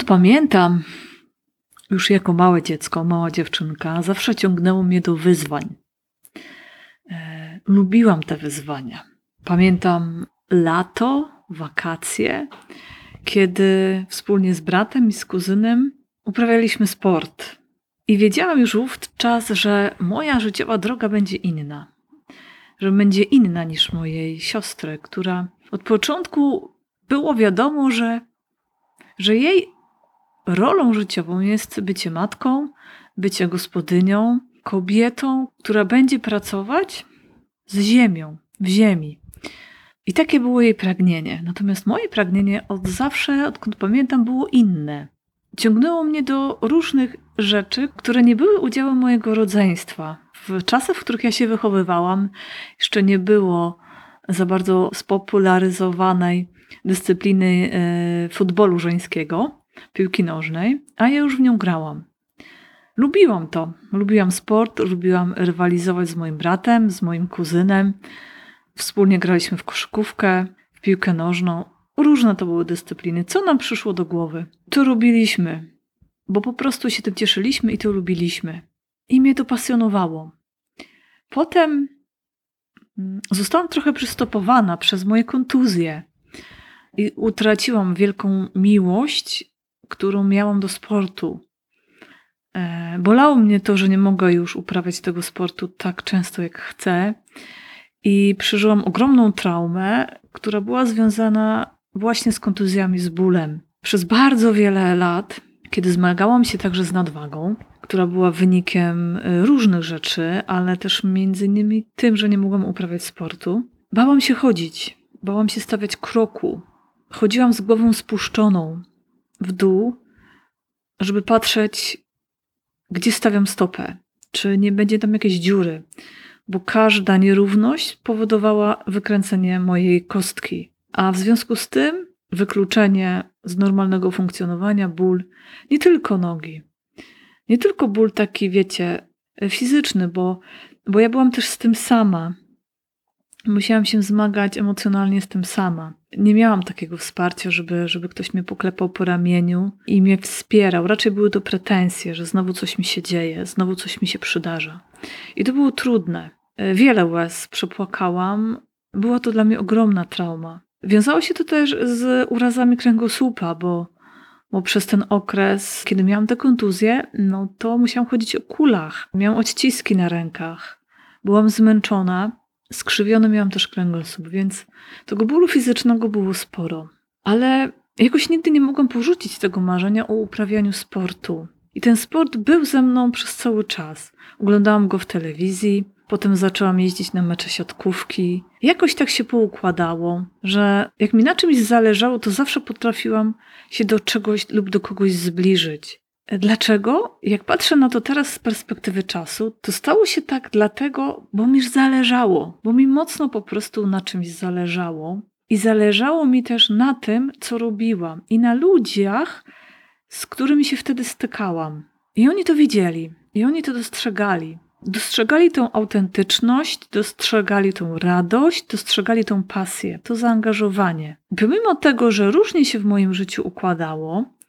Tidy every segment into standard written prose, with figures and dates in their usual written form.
pamiętam, już jako małe dziecko, mała dziewczynka, zawsze ciągnęło mnie do wyzwań. Lubiłam te wyzwania. Pamiętam lato, wakacje, kiedy wspólnie z bratem i z kuzynem uprawialiśmy sport. I wiedziałam już wówczas, że moja życiowa droga będzie inna. Że będzie inna niż mojej siostry, która od początku było wiadomo, że jej rolą życiową jest bycie matką, bycie gospodynią, kobietą, która będzie pracować z ziemią, w ziemi. I takie było jej pragnienie. Natomiast moje pragnienie od zawsze, odkąd pamiętam, było inne. Ciągnęło mnie do różnych rzeczy, które nie były udziałem mojego rodzeństwa. W czasach, w których ja się wychowywałam, jeszcze nie było za bardzo spopularyzowanej dyscypliny futbolu żeńskiego, piłki nożnej, a ja już w nią grałam. Lubiłam to. Lubiłam sport, lubiłam rywalizować z moim bratem, z moim kuzynem. Wspólnie graliśmy w koszykówkę, w piłkę nożną. Różne to były dyscypliny. Co nam przyszło do głowy? To robiliśmy, bo po prostu się tym cieszyliśmy i to lubiliśmy. I mnie to pasjonowało. Potem zostałam trochę przystopowana przez moje kontuzje i utraciłam wielką miłość, którą miałam do sportu. Bolało mnie to, że nie mogę już uprawiać tego sportu tak często jak chcę i przeżyłam ogromną traumę, która była związana właśnie z kontuzjami, z bólem. Przez bardzo wiele lat, kiedy zmagałam się także z nadwagą, która była wynikiem różnych rzeczy, ale też między innymi tym, że nie mogłam uprawiać sportu, bałam się chodzić, bałam się stawiać kroku. Chodziłam z głową spuszczoną w dół, żeby patrzeć, gdzie stawiam stopę, czy nie będzie tam jakiejś dziury, bo każda nierówność powodowała wykręcenie mojej kostki, a w związku z tym wykluczenie z normalnego funkcjonowania, ból, nie tylko nogi, nie tylko ból taki, wiecie, fizyczny, bo ja byłam też z tym sama. Musiałam się zmagać emocjonalnie z tym sama. Nie miałam takiego wsparcia, żeby ktoś mnie poklepał po ramieniu i mnie wspierał. Raczej były to pretensje, że znowu coś mi się dzieje, znowu coś mi się przydarza. I to było trudne. Wiele łez przepłakałam. Była to dla mnie ogromna trauma. Wiązało się to też z urazami kręgosłupa, bo przez ten okres, kiedy miałam tę kontuzję, no to musiałam chodzić o kulach. Miałam odciski na rękach. Byłam zmęczona. Skrzywiony miałam też kręgosłup, więc tego bólu fizycznego było sporo. Ale jakoś nigdy nie mogłam porzucić tego marzenia o uprawianiu sportu. I ten sport był ze mną przez cały czas. Oglądałam go w telewizji, potem zaczęłam jeździć na mecze siatkówki. Jakoś tak się poukładało, że jak mi na czymś zależało, to zawsze potrafiłam się do czegoś lub do kogoś zbliżyć. Dlaczego? Jak patrzę na to teraz z perspektywy czasu, to stało się tak dlatego, bo mi zależało, bo mi mocno po prostu na czymś zależało i zależało mi też na tym, co robiłam i na ludziach, z którymi się wtedy stykałam. I oni to widzieli, i oni to dostrzegali. Dostrzegali tą autentyczność, dostrzegali tą radość, dostrzegali tą pasję, to zaangażowanie. Pomimo tego, że różnie się w moim życiu układało,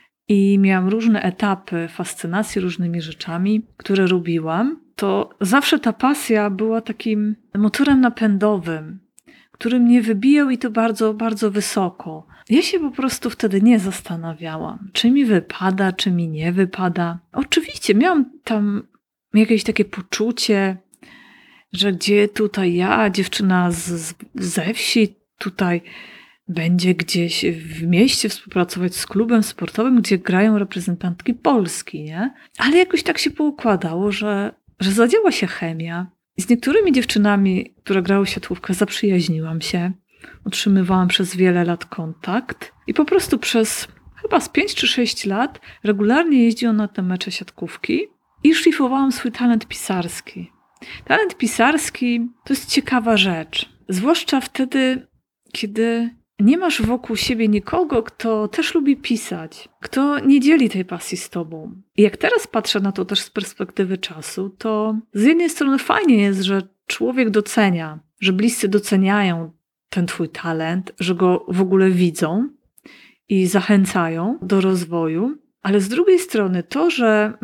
i miałam różne etapy fascynacji różnymi rzeczami, które robiłam, to zawsze ta pasja była takim motorem napędowym, który mnie wybijał i to bardzo, bardzo wysoko. Ja się po prostu wtedy nie zastanawiałam, czy mi wypada, czy mi nie wypada. Oczywiście miałam tam jakieś takie poczucie, że gdzie tutaj ja, dziewczyna ze wsi, tutaj będzie gdzieś w mieście współpracować z klubem sportowym, gdzie grają reprezentantki Polski, nie? Ale jakoś tak się poukładało, że zadziała się chemia. Z niektórymi dziewczynami, które grały siatkówkę, zaprzyjaźniłam się. Utrzymywałam przez wiele lat kontakt i po prostu przez chyba z 5 czy 6 lat regularnie jeździłam na te mecze siatkówki i szlifowałam swój talent pisarski. Talent pisarski to jest ciekawa rzecz. Zwłaszcza wtedy, kiedy nie masz wokół siebie nikogo, kto też lubi pisać, kto nie dzieli tej pasji z tobą. I jak teraz patrzę na to też z perspektywy czasu, to z jednej strony fajnie jest, że człowiek docenia, że bliscy doceniają ten twój talent, że go w ogóle widzą i zachęcają do rozwoju, ale z drugiej strony to, że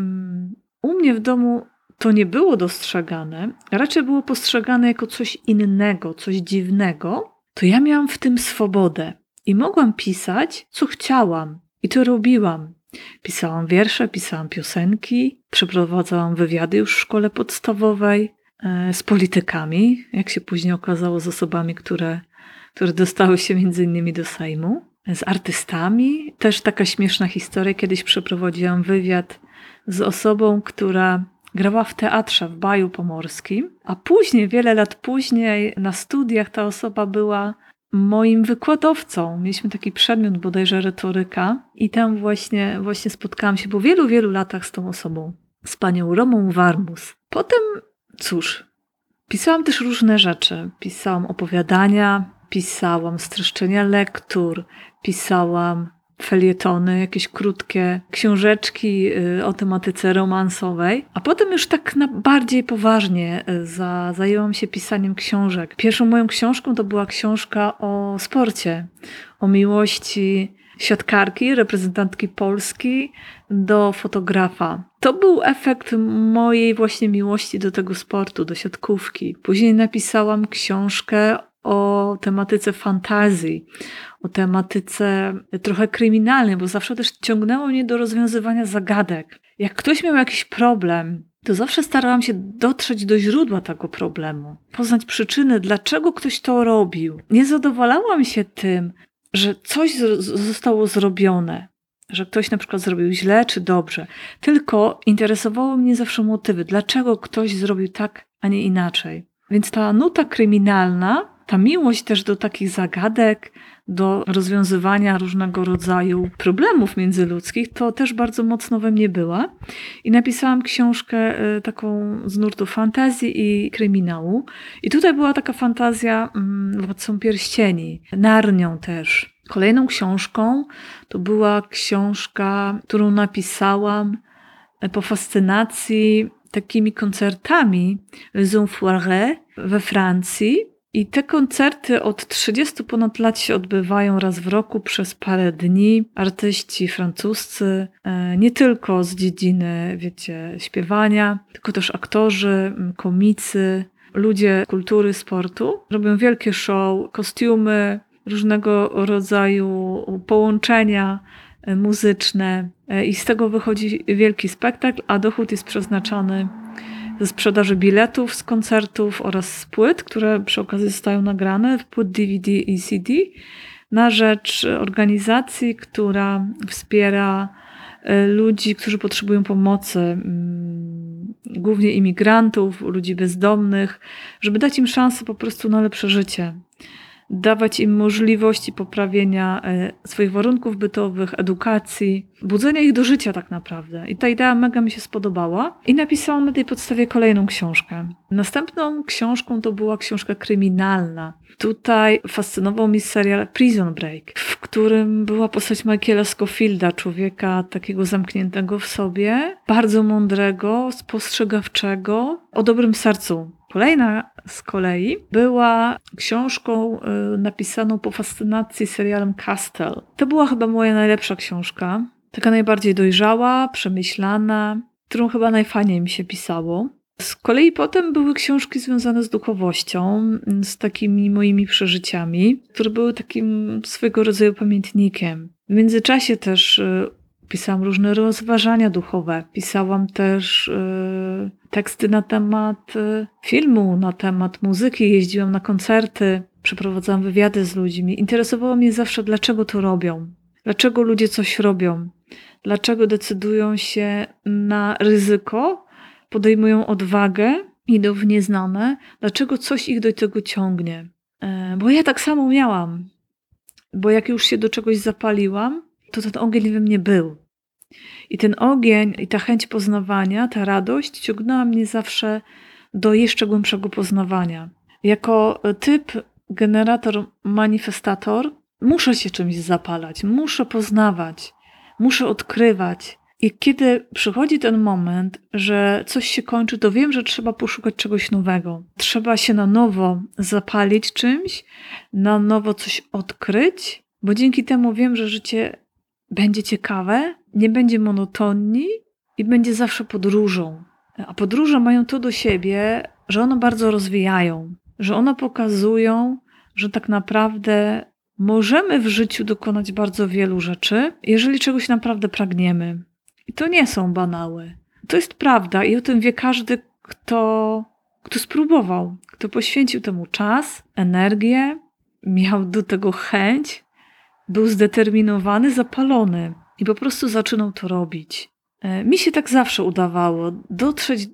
u mnie w domu to nie było dostrzegane, raczej było postrzegane jako coś innego, coś dziwnego, to ja miałam w tym swobodę i mogłam pisać, co chciałam. I to robiłam. Pisałam wiersze, pisałam piosenki, przeprowadzałam wywiady już w szkole podstawowej z politykami, jak się później okazało, z osobami, które dostały się między innymi do Sejmu, z artystami. Też taka śmieszna historia. Kiedyś przeprowadziłam wywiad z osobą, która grała w teatrze w Baju Pomorskim, a później, wiele lat później na studiach ta osoba była moim wykładowcą. Mieliśmy taki przedmiot, bodajże retoryka, i tam właśnie spotkałam się po wielu, wielu latach z tą osobą, z panią Romą Warmus. Potem, cóż, pisałam też różne rzeczy. Pisałam opowiadania, pisałam streszczenia lektur, pisałam felietony, jakieś krótkie książeczki o tematyce romansowej. A potem już tak bardziej poważnie zajęłam się pisaniem książek. Pierwszą moją książką to była książka o sporcie, o miłości siatkarki, reprezentantki Polski do fotografa. To był efekt mojej właśnie miłości do tego sportu, do siatkówki. Później napisałam książkę o tematyce fantazji, o tematyce trochę kryminalnej, bo zawsze też ciągnęło mnie do rozwiązywania zagadek. Jak ktoś miał jakiś problem, to zawsze starałam się dotrzeć do źródła tego problemu, poznać przyczyny, dlaczego ktoś to robił. Nie zadowalałam się tym, że coś zostało zrobione, że ktoś na przykład zrobił źle czy dobrze, tylko interesowały mnie zawsze motywy, dlaczego ktoś zrobił tak, a nie inaczej. Więc ta nuta kryminalna, ta miłość też do takich zagadek, do rozwiązywania różnego rodzaju problemów międzyludzkich, to też bardzo mocno we mnie była. I napisałam książkę taką z nurtu fantazji i kryminału. I tutaj była taka fantazja Władcą Pierścieni, Narnią też. Kolejną książką to była książka, którą napisałam po fascynacji takimi koncertami Les Enfoirés we Francji. I te koncerty od 30 ponad lat się odbywają raz w roku przez parę dni. Artyści francuscy, nie tylko z dziedziny, wiecie, śpiewania, tylko też aktorzy, komicy, ludzie kultury, sportu. Robią wielkie show, kostiumy, różnego rodzaju połączenia muzyczne i z tego wychodzi wielki spektakl, a dochód jest przeznaczony ze sprzedaży biletów z koncertów oraz z płyt, które przy okazji zostają nagrane, płyt DVD i CD, na rzecz organizacji, która wspiera ludzi, którzy potrzebują pomocy, głównie imigrantów, ludzi bezdomnych, żeby dać im szansę po prostu na lepsze życie. Dawać im możliwości poprawienia swoich warunków bytowych, edukacji, budzenia ich do życia tak naprawdę. I ta idea mega mi się spodobała i napisałam na tej podstawie kolejną książkę. Następną książką to była książka kryminalna. Tutaj fascynował mnie serial Prison Break, w którym była postać Michaela Scofielda, człowieka takiego zamkniętego w sobie, bardzo mądrego, spostrzegawczego, o dobrym sercu. Kolejna z kolei była książką napisaną po fascynacji serialem Castle. To była chyba moja najlepsza książka. Taka najbardziej dojrzała, przemyślana, którą chyba najfajniej mi się pisało. Z kolei potem były książki związane z duchowością, z takimi moimi przeżyciami, które były takim swego rodzaju pamiętnikiem. W międzyczasie też pisałam różne rozważania duchowe. Pisałam też teksty na temat filmu, na temat muzyki. Jeździłam na koncerty, przeprowadzałam wywiady z ludźmi. Interesowało mnie zawsze, dlaczego to robią. Dlaczego ludzie coś robią. Dlaczego decydują się na ryzyko, podejmują odwagę, idą w nieznane. Dlaczego coś ich do tego ciągnie. Bo ja tak samo miałam. Bo jak już się do czegoś zapaliłam, to ten ogień we mnie był. I ten ogień i ta chęć poznawania, ta radość ciągnęła mnie zawsze do jeszcze głębszego poznawania. Jako typ generator, manifestator muszę się czymś zapalać, muszę poznawać, muszę odkrywać. I kiedy przychodzi ten moment, że coś się kończy, to wiem, że trzeba poszukać czegoś nowego. Trzeba się na nowo zapalić czymś, na nowo coś odkryć, bo dzięki temu wiem, że życie będzie ciekawe, nie będzie monotonii i będzie zawsze podróżą. A podróże mają to do siebie, że one bardzo rozwijają, że one pokazują, że tak naprawdę możemy w życiu dokonać bardzo wielu rzeczy, jeżeli czegoś naprawdę pragniemy. I to nie są banały. To jest prawda i o tym wie każdy, kto spróbował, kto poświęcił temu czas, energię, miał do tego chęć, był zdeterminowany, zapalony i po prostu zaczynał to robić. Mi się tak zawsze udawało dotrzeć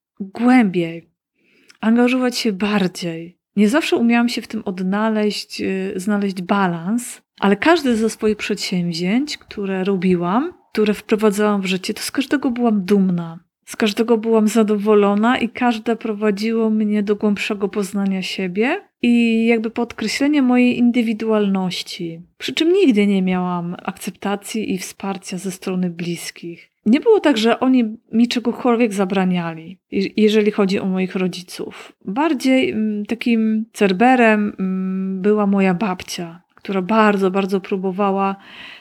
głębiej, angażować się bardziej. Nie zawsze umiałam się w tym odnaleźć, znaleźć balans, ale każde ze swoich przedsięwzięć, które robiłam, które wprowadzałam w życie, to z każdego byłam dumna. Z każdego byłam zadowolona i każde prowadziło mnie do głębszego poznania siebie i jakby podkreślenie mojej indywidualności. Przy czym nigdy nie miałam akceptacji i wsparcia ze strony bliskich. Nie było tak, że oni mi czegokolwiek zabraniali, jeżeli chodzi o moich rodziców. Bardziej takim cerberem była moja babcia, która bardzo, bardzo próbowała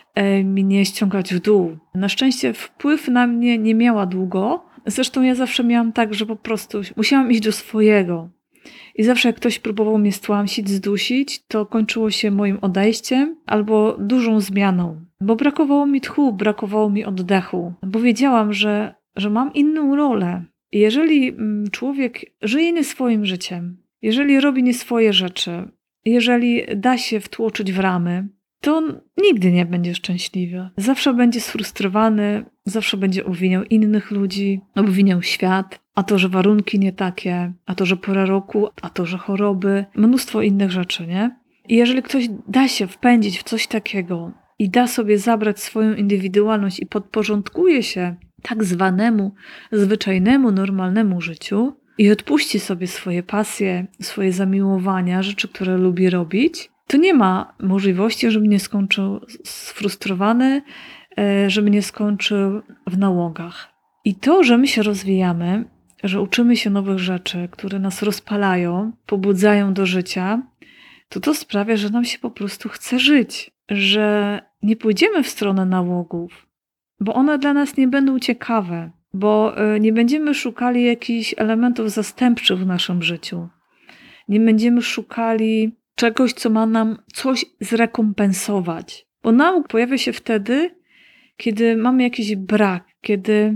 mnie ściągać w dół. Na szczęście wpływ na mnie nie miała długo. Zresztą ja zawsze miałam tak, że po prostu musiałam iść do swojego. I zawsze jak ktoś próbował mnie stłamsić, zdusić, to kończyło się moim odejściem albo dużą zmianą. Bo brakowało mi tchu, brakowało mi oddechu. Bo wiedziałam, że mam inną rolę. I jeżeli człowiek żyje nie swoim życiem, jeżeli robi nie swoje rzeczy, jeżeli da się wtłoczyć w ramy, to on nigdy nie będzie szczęśliwy. Zawsze będzie sfrustrowany, zawsze będzie obwiniał innych ludzi, obwiniał świat, a to, że warunki nie takie, a to, że pora roku, a to, że choroby, mnóstwo innych rzeczy, nie? I jeżeli ktoś da się wpędzić w coś takiego i da sobie zabrać swoją indywidualność i podporządkuje się tak zwanemu, zwyczajnemu, normalnemu życiu i odpuści sobie swoje pasje, swoje zamiłowania, rzeczy, które lubi robić, to nie ma możliwości, żeby nie skończył sfrustrowany, żeby nie skończył w nałogach. I to, że my się rozwijamy, że uczymy się nowych rzeczy, które nas rozpalają, pobudzają do życia, to sprawia, że nam się po prostu chce żyć, że nie pójdziemy w stronę nałogów, bo one dla nas nie będą ciekawe, bo nie będziemy szukali jakichś elementów zastępczych w naszym życiu. Nie będziemy szukali czegoś, co ma nam coś zrekompensować. Bo nauk pojawia się wtedy, kiedy mamy jakiś brak, kiedy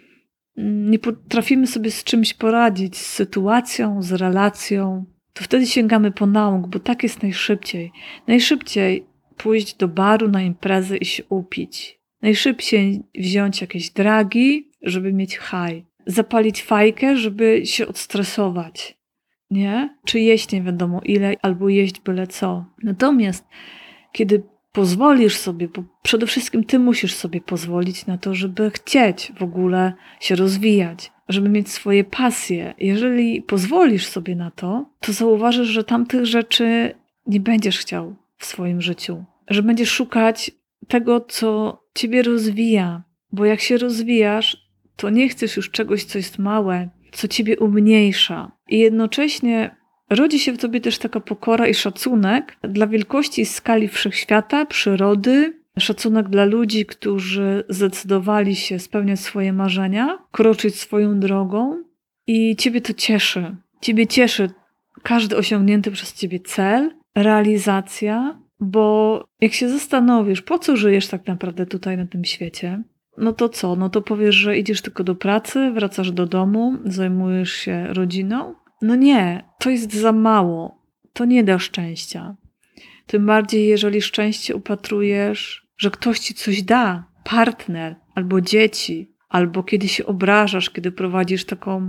nie potrafimy sobie z czymś poradzić, z sytuacją, z relacją, to wtedy sięgamy po nauk, bo tak jest najszybciej. Najszybciej pójść do baru na imprezę i się upić. Najszybciej wziąć jakieś dragi, żeby mieć high. Zapalić fajkę, żeby się odstresować. Nie? Czy jeść nie wiadomo ile, albo jeść byle co. Natomiast kiedy pozwolisz sobie, bo przede wszystkim ty musisz sobie pozwolić na to, żeby chcieć w ogóle się rozwijać, żeby mieć swoje pasje. Jeżeli pozwolisz sobie na to, to zauważysz, że tamtych rzeczy nie będziesz chciał w swoim życiu. Że będziesz szukać tego, co ciebie rozwija. Bo jak się rozwijasz, to nie chcesz już czegoś, co jest małe, co ciebie umniejsza. I jednocześnie rodzi się w tobie też taka pokora i szacunek dla wielkości i skali wszechświata, przyrody, szacunek dla ludzi, którzy zdecydowali się spełniać swoje marzenia, kroczyć swoją drogą i ciebie to cieszy. Ciebie cieszy każdy osiągnięty przez ciebie cel, realizacja, bo jak się zastanowisz, po co żyjesz tak naprawdę tutaj na tym świecie, no to co? No to powiesz, że idziesz tylko do pracy, wracasz do domu, zajmujesz się rodziną? No nie, to jest za mało. To nie da szczęścia. Tym bardziej, jeżeli szczęście upatrujesz, że ktoś ci coś da, partner, albo dzieci, albo kiedy się obrażasz, kiedy prowadzisz taką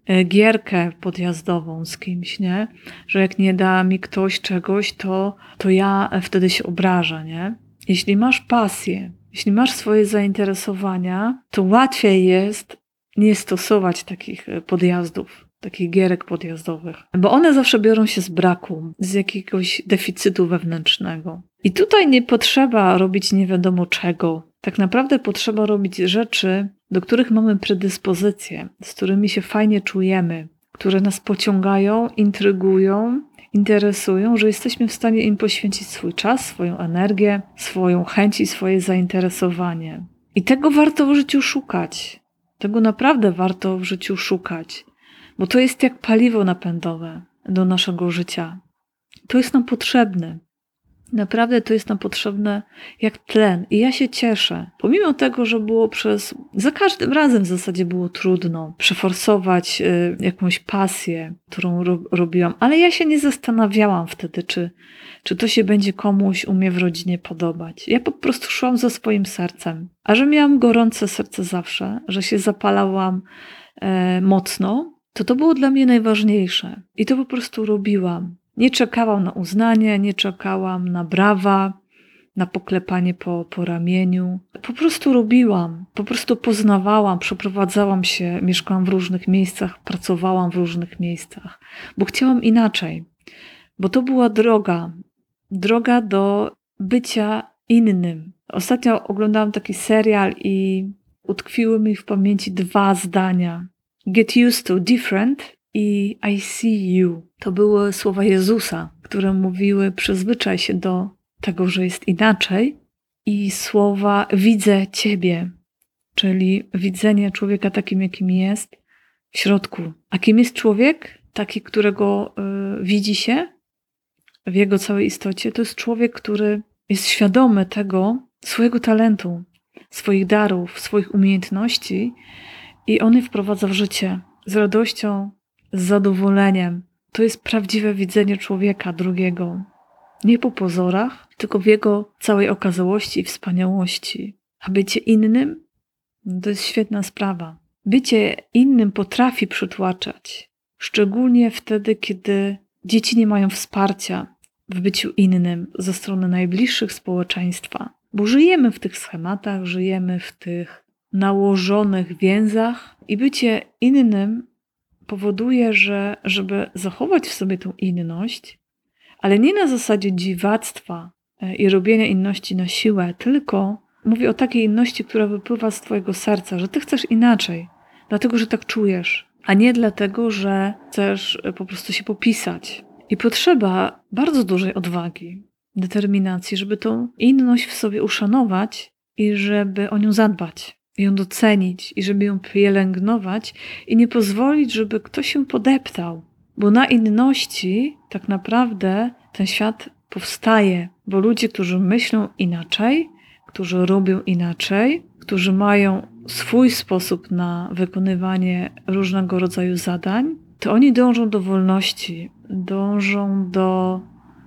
gierkę podjazdową z kimś, nie? Że jak nie da mi ktoś czegoś, to ja wtedy się obrażę, nie? Jeśli masz pasję, jeśli masz swoje zainteresowania, to łatwiej jest nie stosować takich podjazdów, takich gierek podjazdowych. Bo one zawsze biorą się z braku, z jakiegoś deficytu wewnętrznego. I tutaj nie potrzeba robić nie wiadomo czego. Tak naprawdę potrzeba robić rzeczy, do których mamy predyspozycje, z którymi się fajnie czujemy, które nas pociągają, intrygują interesują, że jesteśmy w stanie im poświęcić swój czas, swoją energię, swoją chęć i swoje zainteresowanie. I tego warto w życiu szukać. Tego naprawdę warto w życiu szukać, bo to jest jak paliwo napędowe do naszego życia. To jest nam potrzebne. Naprawdę to jest nam potrzebne jak tlen. I ja się cieszę. Pomimo tego, że za każdym razem w zasadzie było trudno przeforsować jakąś pasję, którą robiłam, ale ja się nie zastanawiałam wtedy, czy to się będzie komuś u mnie w rodzinie podobać. Ja po prostu szłam za swoim sercem. A że miałam gorące serce zawsze, że się zapalałam mocno, to było dla mnie najważniejsze. I to po prostu robiłam. Nie czekałam na uznanie, nie czekałam na brawa, na poklepanie po ramieniu. Po prostu robiłam, po prostu poznawałam, przeprowadzałam się, mieszkałam w różnych miejscach, pracowałam w różnych miejscach, bo chciałam inaczej. Bo to była droga do bycia innym. Ostatnio oglądałam taki serial i utkwiły mi w pamięci 2 zdania. Get used to different i I see you. To były słowa Jezusa, które mówiły: przyzwyczaj się do tego, że jest inaczej, i słowa widzę Ciebie, czyli widzenie człowieka takim, jakim jest w środku. A kim jest człowiek? Taki, którego widzi się w jego całej istocie. To jest człowiek, który jest świadomy tego swojego talentu, swoich darów, swoich umiejętności i on je wprowadza w życie z radością, z zadowoleniem. To jest prawdziwe widzenie człowieka drugiego. Nie po pozorach, tylko w jego całej okazałości i wspaniałości. A bycie innym to jest świetna sprawa. Bycie innym potrafi przytłaczać. Szczególnie wtedy, kiedy dzieci nie mają wsparcia w byciu innym ze strony najbliższych społeczeństwa. Bo żyjemy w tych schematach, żyjemy w tych nałożonych więzach i bycie innym powoduje, że żeby zachować w sobie tą inność, ale nie na zasadzie dziwactwa i robienia inności na siłę, tylko mówię o takiej inności, która wypływa z twojego serca, że ty chcesz inaczej, dlatego, że tak czujesz, a nie dlatego, że chcesz po prostu się popisać. I potrzeba bardzo dużej odwagi, determinacji, żeby tą inność w sobie uszanować i żeby o nią zadbać, i ją docenić, i żeby ją pielęgnować i nie pozwolić, żeby ktoś się podeptał. Bo na inności tak naprawdę ten świat powstaje, bo ludzie, którzy myślą inaczej, którzy robią inaczej, którzy mają swój sposób na wykonywanie różnego rodzaju zadań, to oni dążą do wolności, dążą do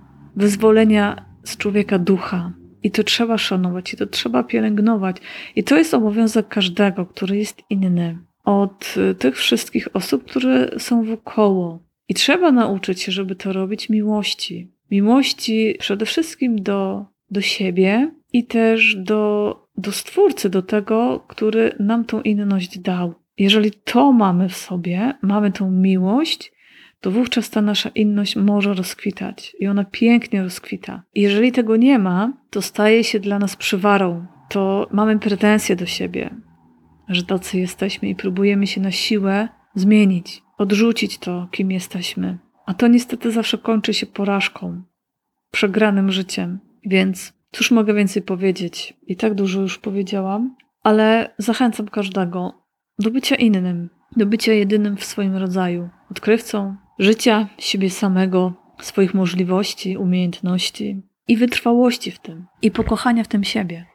wyzwolenia z człowieka ducha. I to trzeba szanować, i to trzeba pielęgnować. I to jest obowiązek każdego, który jest inny od tych wszystkich osób, które są wokoło. I trzeba nauczyć się, żeby to robić miłości. Miłości przede wszystkim do siebie i też do Stwórcy, do tego, który nam tą inność dał. Jeżeli to mamy w sobie, mamy tą miłość, to wówczas ta nasza inność może rozkwitać i ona pięknie rozkwita. I jeżeli tego nie ma, to staje się dla nas przywarą. To mamy pretensje do siebie, że tacy jesteśmy i próbujemy się na siłę zmienić, odrzucić to, kim jesteśmy. A to niestety zawsze kończy się porażką, przegranym życiem. Więc cóż mogę więcej powiedzieć? I tak dużo już powiedziałam, ale zachęcam każdego do bycia innym, do bycia jedynym w swoim rodzaju, odkrywcą życia, siebie samego, swoich możliwości, umiejętności i wytrwałości w tym, i pokochania w tym siebie.